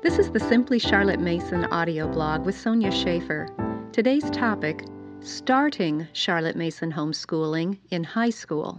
This is the Simply Charlotte Mason audio blog with Sonia Schaefer. Today's topic, starting Charlotte Mason homeschooling in high school.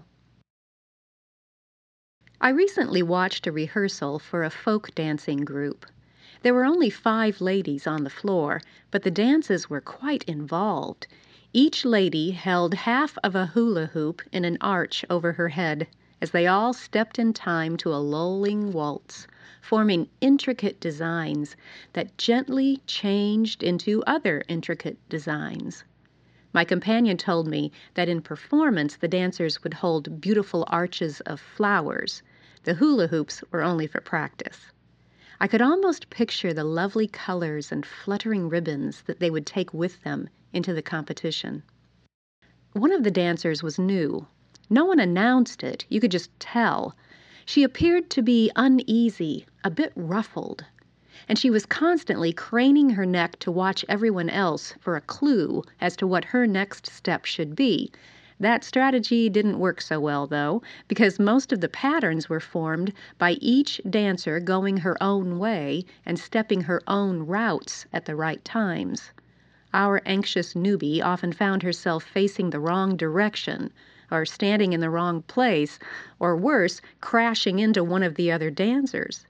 I recently watched a rehearsal for a folk dancing group. There were only 5 ladies on the floor, but the dances were quite involved. Each lady held half of a hula hoop in an arch over her head as they all stepped in time to a lulling waltz, forming intricate designs that gently changed into other intricate designs. My companion told me that in performance the dancers would hold beautiful arches of flowers. The hula hoops were only for practice. I could almost picture the lovely colors and fluttering ribbons that they would take with them into the competition. One of the dancers was new. No one announced it, you could just tell. She appeared to be uneasy, a bit ruffled, and she was constantly craning her neck to watch everyone else for a clue as to what her next step should be. That strategy didn't work so well, though, because most of the patterns were formed by each dancer going her own way and stepping her own routes at the right times. Our anxious newbie often found herself facing the wrong direction, or standing in the wrong place, or worse, crashing into one of the other dancers.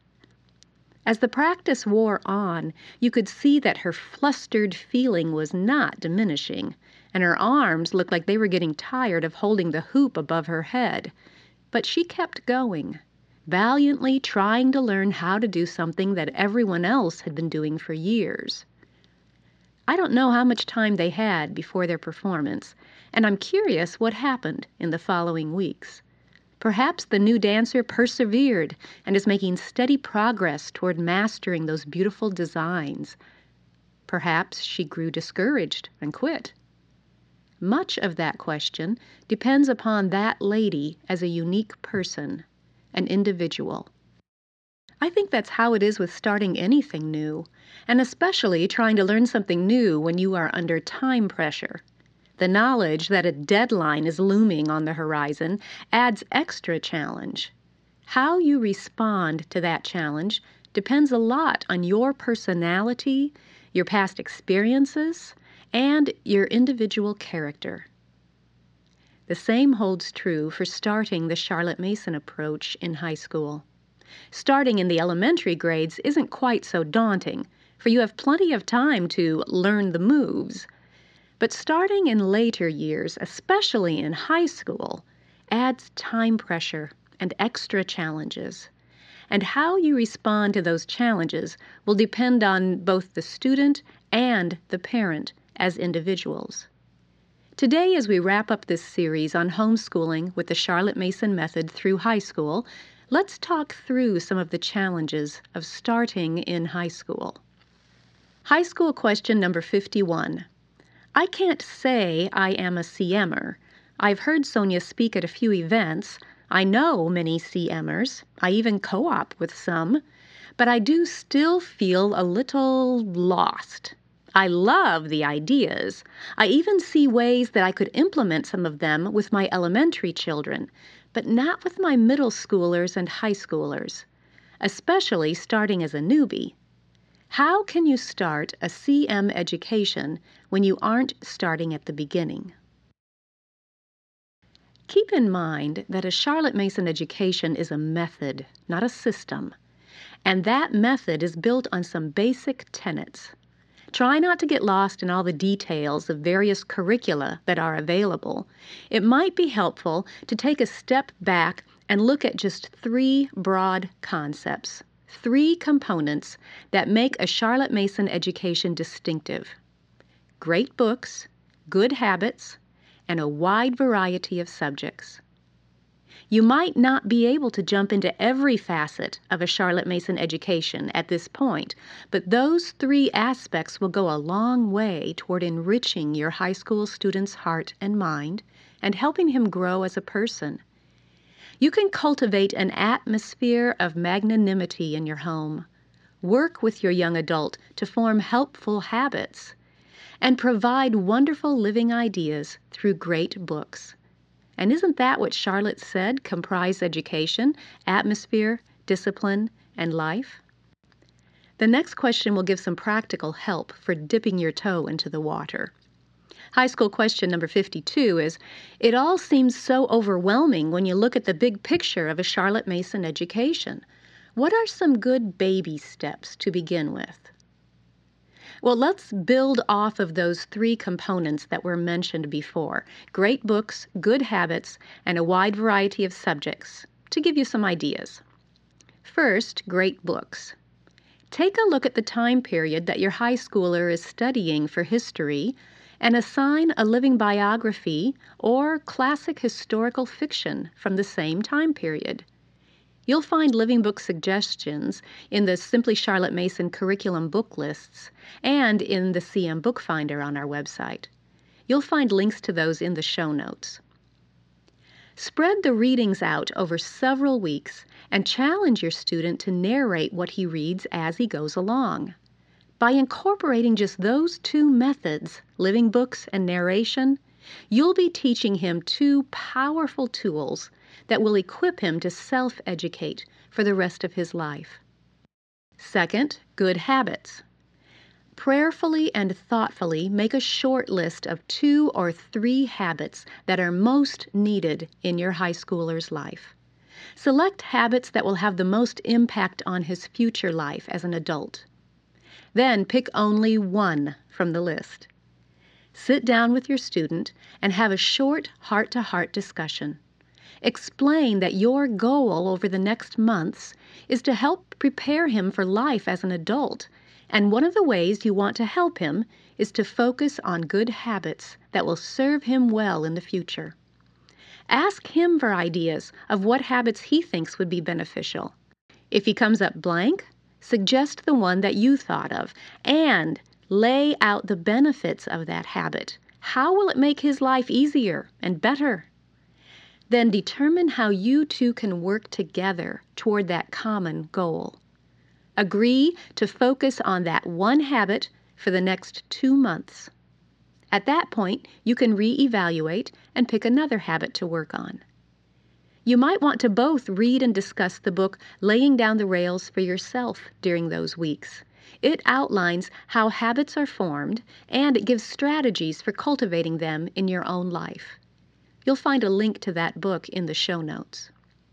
As the practice wore on, you could see that her flustered feeling was not diminishing, and her arms looked like they were getting tired of holding the hoop above her head. But she kept going, valiantly trying to learn how to do something that everyone else had been doing for years. I don't know how much time they had before their performance, and I'm curious what happened in the following weeks. Perhaps the new dancer persevered and is making steady progress toward mastering those beautiful designs. Perhaps she grew discouraged and quit. Much of that question depends upon that lady as a unique person, an individual. I think that's how it is with starting anything new, and especially trying to learn something new when you are under time pressure. The knowledge that a deadline is looming on the horizon adds extra challenge. How you respond to that challenge depends a lot on your personality, your past experiences, and your individual character. The same holds true for starting the Charlotte Mason approach in high school. Starting in the elementary grades isn't quite so daunting, for you have plenty of time to learn the moves. But starting in later years, especially in high school, adds time pressure and extra challenges. And how you respond to those challenges will depend on both the student and the parent as individuals. Today, as we wrap up this series on homeschooling with the Charlotte Mason method through high school, let's talk through some of the challenges of starting in high school. High school question number 51. I can't say I am a CMer. I've heard Sonia speak at a few events. I know many CMers. I even co-op with some. But I do still feel a little lost. I love the ideas. I even see ways that I could implement some of them with my elementary children, but not with my middle schoolers and high schoolers, especially starting as a newbie. How can you start a CM education when you aren't starting at the beginning? Keep in mind that a Charlotte Mason education is a method, not a system, and that method is built on some basic tenets. Try not to get lost in all the details of various curricula that are available. It might be helpful to take a step back and look at just 3 broad concepts, 3 components that make a Charlotte Mason education distinctive: great books, good habits, and a wide variety of subjects. You might not be able to jump into every facet of a Charlotte Mason education at this point, but those 3 aspects will go a long way toward enriching your high school student's heart and mind and helping him grow as a person. You can cultivate an atmosphere of magnanimity in your home, work with your young adult to form helpful habits, and provide wonderful living ideas through great books. And isn't that what Charlotte said comprised education, atmosphere, discipline, and life? The next question will give some practical help for dipping your toe into the water. High school question number 52 is, it all seems so overwhelming when you look at the big picture of a Charlotte Mason education. What are some good baby steps to begin with? Well, let's build off of those three components that were mentioned before: great books, good habits, and a wide variety of subjects, to give you some ideas. First, great books. Take a look at the time period that your high schooler is studying for history and assign a living biography or classic historical fiction from the same time period. You'll find living book suggestions in the Simply Charlotte Mason curriculum book lists and in the CM Book Finder on our website. You'll find links to those in the show notes. Spread the readings out over several weeks and challenge your student to narrate what he reads as he goes along. By incorporating just those two methods, living books and narration, you'll be teaching him two powerful tools that will equip him to self-educate for the rest of his life. Second, good habits. Prayerfully and thoughtfully make a short list of 2 or 3 habits that are most needed in your high schooler's life. Select habits that will have the most impact on his future life as an adult. Then pick only one from the list. Sit down with your student and have a short heart-to-heart discussion. Explain that your goal over the next months is to help prepare him for life as an adult, and one of the ways you want to help him is to focus on good habits that will serve him well in the future. Ask him for ideas of what habits he thinks would be beneficial. If he comes up blank, suggest the one that you thought of and lay out the benefits of that habit. How will it make his life easier and better? Then determine how you two can work together toward that common goal. Agree to focus on that one habit for the next 2 months. At that point, you can reevaluate and pick another habit to work on. You might want to both read and discuss the book Laying Down the Rails for Yourself during those weeks. It outlines how habits are formed, and it gives strategies for cultivating them in your own life. You'll find a link to that book in the show notes.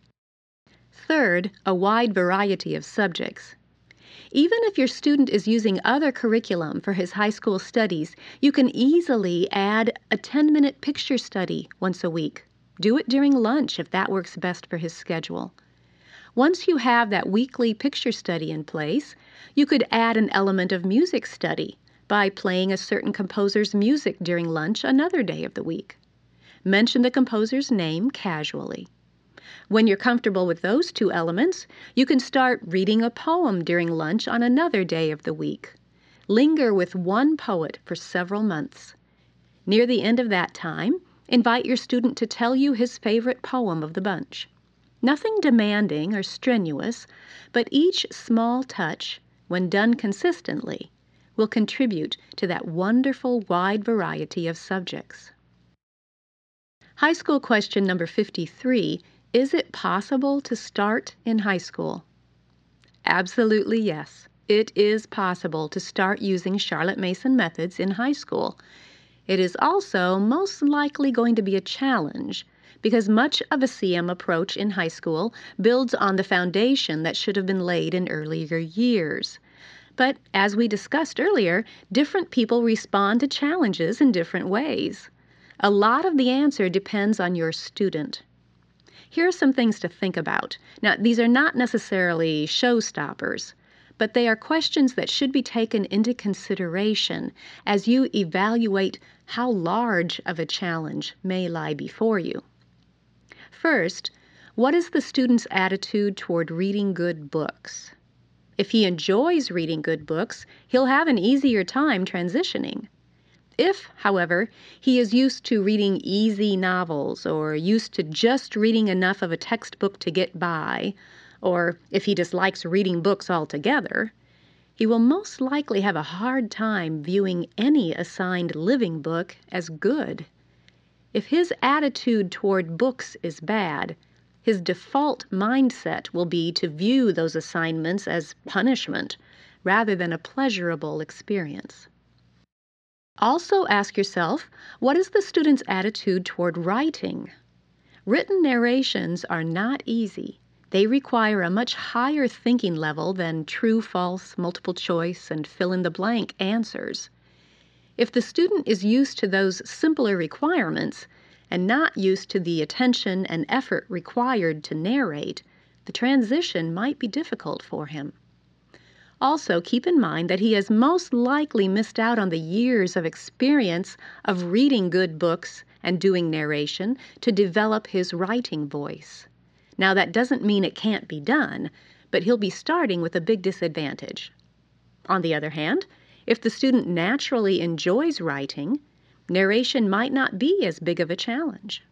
Third, a wide variety of subjects. Even if your student is using other curriculum for his high school studies, you can easily add a 10-minute picture study once a week. Do it during lunch if that works best for his schedule. Once you have that weekly picture study in place, you could add an element of music study by playing a certain composer's music during lunch another day of the week. Mention the composer's name casually. When you're comfortable with those 2 elements, you can start reading a poem during lunch on another day of the week. Linger with one poet for several months. Near the end of that time, invite your student to tell you his favorite poem of the bunch. Nothing demanding or strenuous, but each small touch, when done consistently, will contribute to that wonderful wide variety of subjects. High school question number 53, is it possible to start in high school? Absolutely yes. It is possible to start using Charlotte Mason methods in high school. It is also most likely going to be a challenge because much of a CM approach in high school builds on the foundation that should have been laid in earlier years. But as we discussed earlier, different people respond to challenges in different ways. A lot of the answer depends on your student. Here are some things to think about. Now, these are not necessarily showstoppers, but they are questions that should be taken into consideration as you evaluate how large of a challenge may lie before you. First, what is the student's attitude toward reading good books? If he enjoys reading good books, he'll have an easier time transitioning. If, however, he is used to reading easy novels or used to just reading enough of a textbook to get by, or if he dislikes reading books altogether, he will most likely have a hard time viewing any assigned living book as good. If his attitude toward books is bad, his default mindset will be to view those assignments as punishment rather than a pleasurable experience. Also ask yourself, what is the student's attitude toward writing? Written narrations are not easy. They require a much higher thinking level than true, false, multiple choice, and fill-in-the-blank answers. If the student is used to those simpler requirements and not used to the attention and effort required to narrate, the transition might be difficult for him. Also, keep in mind that he has most likely missed out on the years of experience of reading good books and doing narration to develop his writing voice. Now, that doesn't mean it can't be done, but he'll be starting with a big disadvantage. On the other hand, if the student naturally enjoys writing, narration might not be as big of a challenge.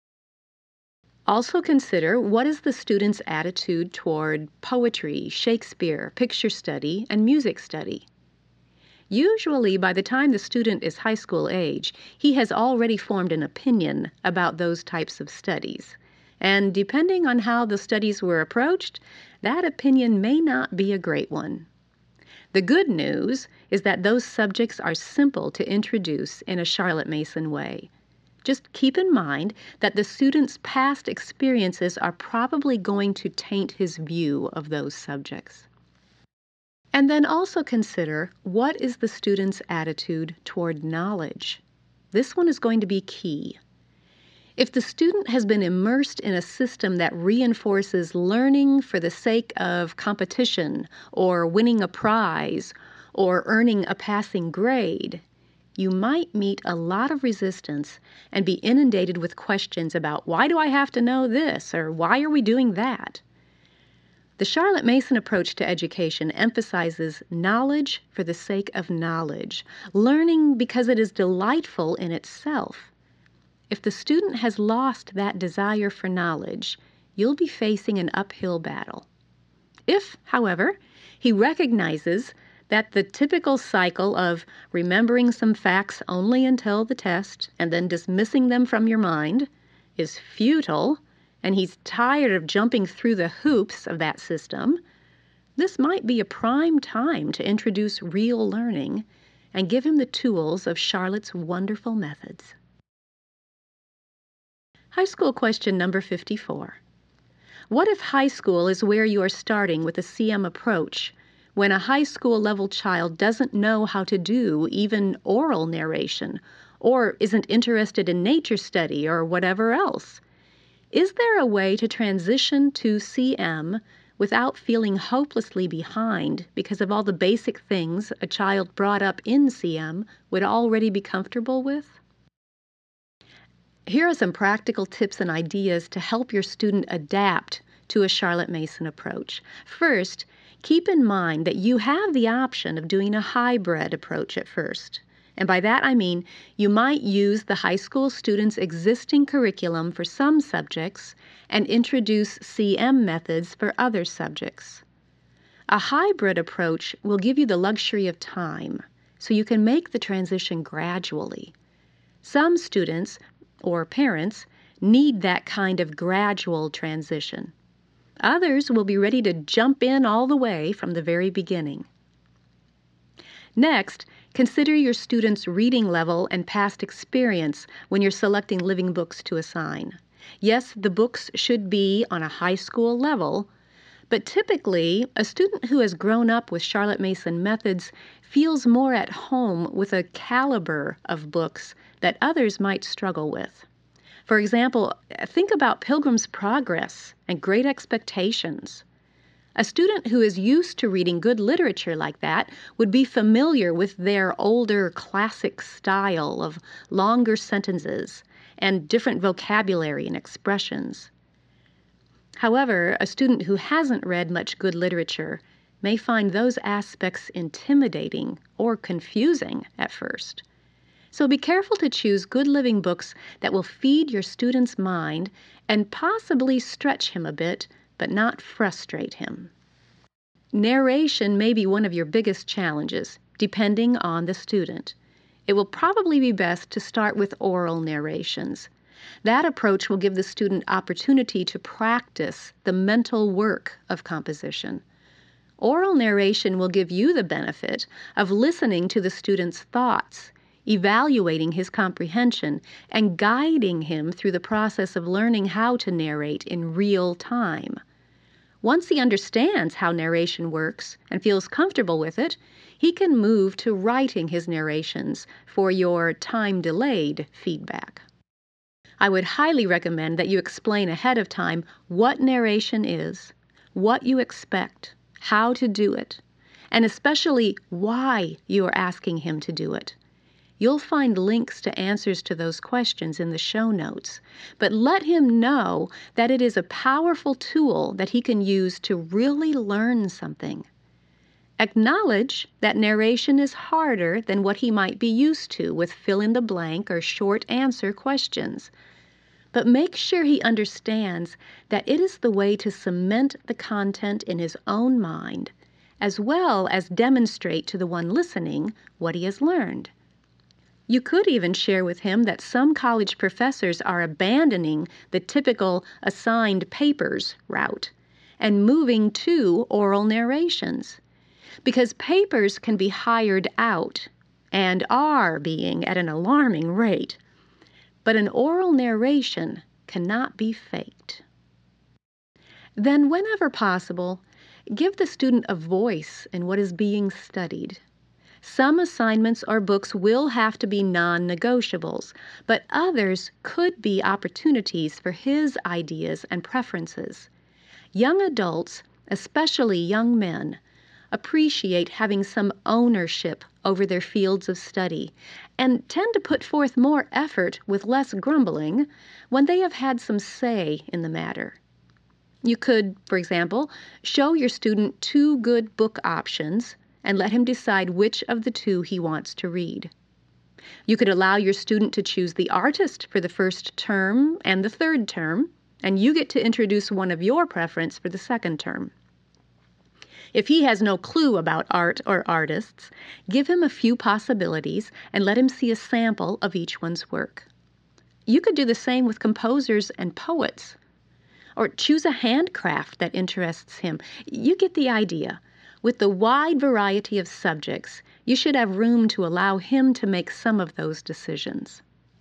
Also consider, what is the student's attitude toward poetry, Shakespeare, picture study, and music study? Usually, by the time the student is high school age, he has already formed an opinion about those types of studies. And depending on how the studies were approached, that opinion may not be a great one. The good news is that those subjects are simple to introduce in a Charlotte Mason way. Just keep in mind that the student's past experiences are probably going to taint his view of those subjects. And then also consider, what is the student's attitude toward knowledge? This one is going to be key. If the student has been immersed in a system that reinforces learning for the sake of competition or winning a prize or earning a passing grade, you might meet a lot of resistance and be inundated with questions about, why do I have to know this, or why are we doing that? The Charlotte Mason approach to education emphasizes knowledge for the sake of knowledge, learning because it is delightful in itself. If the student has lost that desire for knowledge, you'll be facing an uphill battle. If, however, he recognizes that the typical cycle of remembering some facts only until the test and then dismissing them from your mind is futile, and he's tired of jumping through the hoops of that system, this might be a prime time to introduce real learning and give him the tools of Charlotte's wonderful methods. High school question number 54. What if high school is where you are starting with a CM approach, when a high school level child doesn't know how to do even oral narration, or isn't interested in nature study or whatever else? Is there a way to transition to CM without feeling hopelessly behind because of all the basic things a child brought up in CM would already be comfortable with? Here are some practical tips and ideas to help your student adapt to a Charlotte Mason approach. First, keep in mind that you have the option of doing a hybrid approach at first. And by that I mean you might use the high school student's existing curriculum for some subjects and introduce CM methods for other subjects. A hybrid approach will give you the luxury of time, so you can make the transition gradually. Some students or parents need that kind of gradual transition. Others will be ready to jump in all the way from the very beginning. Next, consider your student's reading level and past experience when you're selecting living books to assign. Yes, the books should be on a high school level, but typically, a student who has grown up with Charlotte Mason methods feels more at home with a caliber of books that others might struggle with. For example, think about Pilgrim's Progress and Great Expectations. A student who is used to reading good literature like that would be familiar with their older classic style of longer sentences and different vocabulary and expressions. However, a student who hasn't read much good literature may find those aspects intimidating or confusing at first. So be careful to choose good living books that will feed your student's mind and possibly stretch him a bit, but not frustrate him. Narration may be one of your biggest challenges, depending on the student. It will probably be best to start with oral narrations. That approach will give the student opportunity to practice the mental work of composition. Oral narration will give you the benefit of listening to the student's thoughts, evaluating his comprehension, and guiding him through the process of learning how to narrate in real time. Once he understands how narration works and feels comfortable with it, he can move to writing his narrations for your time-delayed feedback. I would highly recommend that you explain ahead of time what narration is, what you expect, how to do it, and especially why you are asking him to do it. You'll find links to answers to those questions in the show notes, but let him know that it is a powerful tool that he can use to really learn something. Acknowledge that narration is harder than what he might be used to with fill-in-the-blank or short answer questions, but make sure he understands that it is the way to cement the content in his own mind, as well as demonstrate to the one listening what he has learned. You could even share with him that some college professors are abandoning the typical assigned papers route and moving to oral narrations, because papers can be hired out and are being at an alarming rate, but an oral narration cannot be faked. Then, whenever possible, give the student a voice in what is being studied. Some assignments or books will have to be non-negotiables, but others could be opportunities for his ideas and preferences. Young adults, especially young men, appreciate having some ownership over their fields of study and tend to put forth more effort with less grumbling when they have had some say in the matter. You could, for example, show your student 2 good book options and let him decide which of the 2 he wants to read. You could allow your student to choose the artist for the first term and the third term, and you get to introduce one of your preference for the second term. If he has no clue about art or artists, give him a few possibilities and let him see a sample of each one's work. You could do the same with composers and poets, or choose a handcraft that interests him. You get the idea. With the wide variety of subjects, you should have room to allow him to make some of those decisions.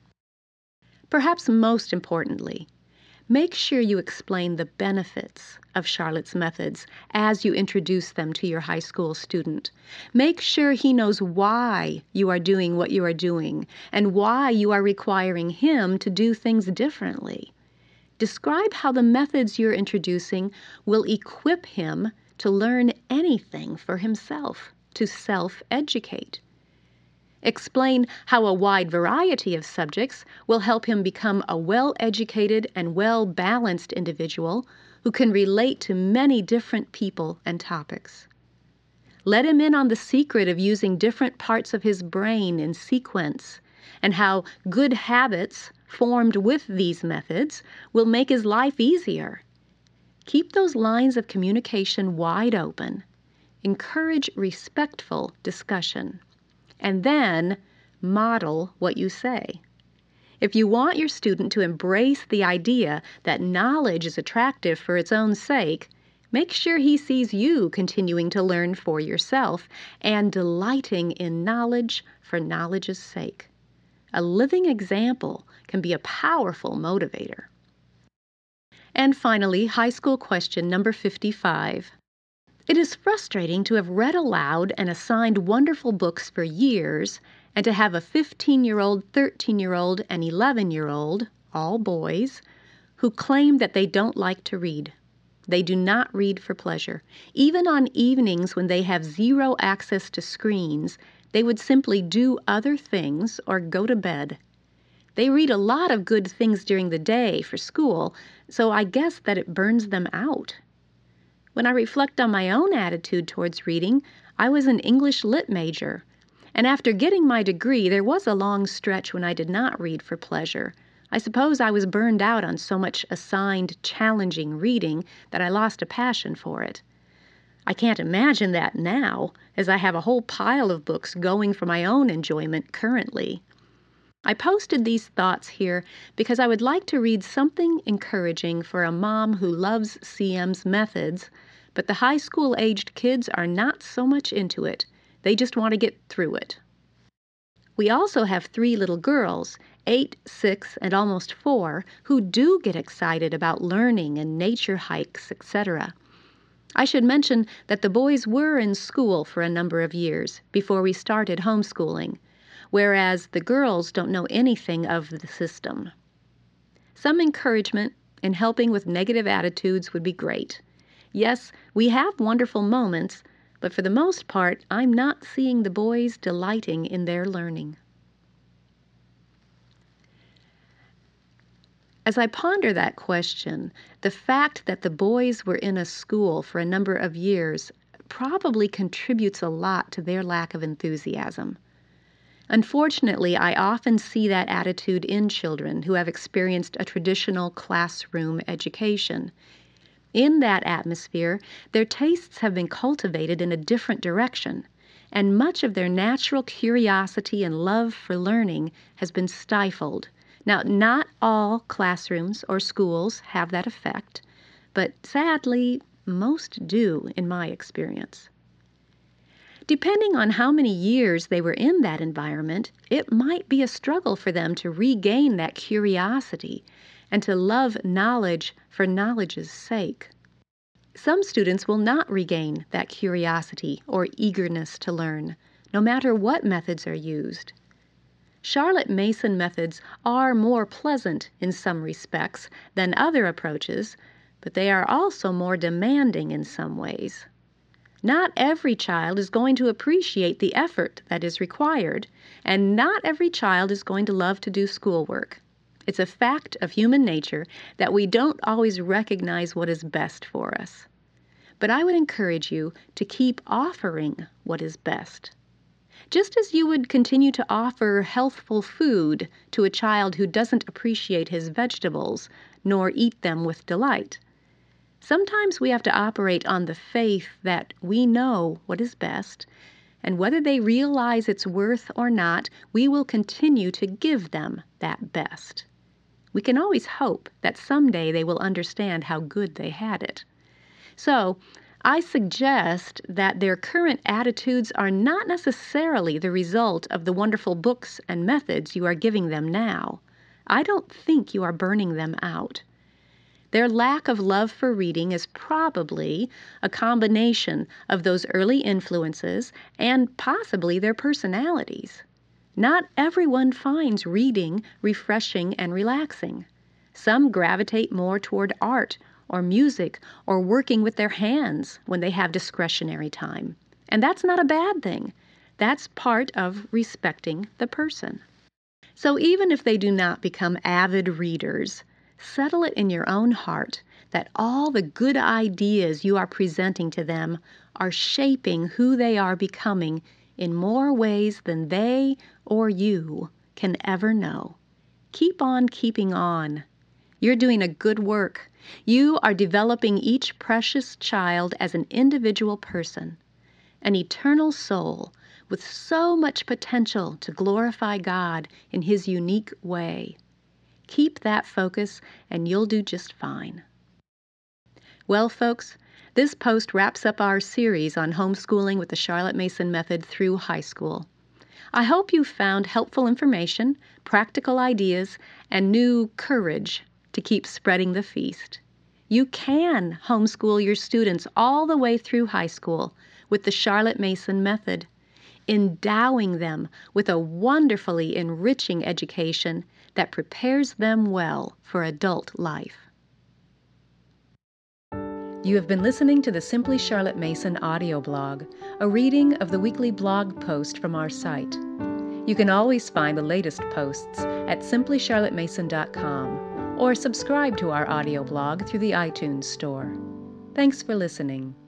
Perhaps most importantly, make sure you explain the benefits of Charlotte's methods as you introduce them to your high school student. Make sure he knows why you are doing what you are doing and why you are requiring him to do things differently. Describe how the methods you're introducing will equip him to learn anything for himself, to self-educate. Explain how a wide variety of subjects will help him become a well-educated and well-balanced individual who can relate to many different people and topics. Let him in on the secret of using different parts of his brain in sequence, and how good habits formed with these methods will make his life easier. Keep those lines of communication wide open. Encourage respectful discussion. And then model what you say. If you want your student to embrace the idea that knowledge is attractive for its own sake, make sure he sees you continuing to learn for yourself and delighting in knowledge for knowledge's sake. A living example can be a powerful motivator. And finally, high school question number 55. It is frustrating to have read aloud and assigned wonderful books for years and to have a 15-year-old, 13-year-old, and 11-year-old, all boys, who claim that they don't like to read. They do not read for pleasure. Even on evenings when they have zero access to screens, they would simply do other things or go to bed. They read a lot of good things during the day for school, so I guess that it burns them out. When I reflect on my own attitude towards reading, I was an English Lit major, and after getting my degree, there was a long stretch when I did not read for pleasure. I suppose I was burned out on so much assigned, challenging reading that I lost a passion for it. I can't imagine that now, as I have a whole pile of books going for my own enjoyment currently. I posted these thoughts here because I would like to read something encouraging for a mom who loves CM's methods but the high school-aged kids are not so much into it. They just want to get through it. We also have 3 little girls, 8, 6, and almost 4, who do get excited about learning and nature hikes, etc. I should mention that the boys were in school for a number of years before we started homeschooling, whereas the girls don't know anything of the system. Some encouragement in helping with negative attitudes would be great. Yes, we have wonderful moments, but for the most part, I'm not seeing the boys delighting in their learning. As I ponder that question, the fact that the boys were in a school for a number of years probably contributes a lot to their lack of enthusiasm. Unfortunately, I often see that attitude in children who have experienced a traditional classroom education. In that atmosphere, their tastes have been cultivated in a different direction, and much of their natural curiosity and love for learning has been stifled. Now, not all classrooms or schools have that effect, but sadly, most do in my experience. Depending on how many years they were in that environment, it might be a struggle for them to regain that curiosity and to love knowledge for knowledge's sake. Some students will not regain that curiosity or eagerness to learn, no matter what methods are used. Charlotte Mason methods are more pleasant in some respects than other approaches, but they are also more demanding in some ways. Not every child is going to appreciate the effort that is required, and not every child is going to love to do schoolwork. It's a fact of human nature that we don't always recognize what is best for us. But I would encourage you to keep offering what is best. Just as you would continue to offer healthful food to a child who doesn't appreciate his vegetables, nor eat them with delight. Sometimes we have to operate on the faith that we know what is best, and whether they realize its worth or not, we will continue to give them that best. We can always hope that someday they will understand how good they had it. So, I suggest that their current attitudes are not necessarily the result of the wonderful books and methods you are giving them now. I don't think you are burning them out. Their lack of love for reading is probably a combination of those early influences and possibly their personalities. Not everyone finds reading refreshing and relaxing. Some gravitate more toward art or music or working with their hands when they have discretionary time. And that's not a bad thing. That's part of respecting the person. So even if they do not become avid readers, settle it in your own heart that all the good ideas you are presenting to them are shaping who they are becoming in more ways than they or you can ever know. Keep on keeping on. You're doing a good work. You are developing each precious child as an individual person, an eternal soul with so much potential to glorify God in His unique way. Keep that focus and you'll do just fine. Well, folks, this post wraps up our series on homeschooling with the Charlotte Mason method through high school. I hope you found helpful information, practical ideas, and new courage to keep spreading the feast. You can homeschool your students all the way through high school with the Charlotte Mason method, endowing them with a wonderfully enriching education that prepares them well for adult life. You have been listening to the Simply Charlotte Mason audio blog, a reading of the weekly blog post from our site. You can always find the latest posts at simplycharlottemason.com or subscribe to our audio blog through the iTunes Store. Thanks for listening.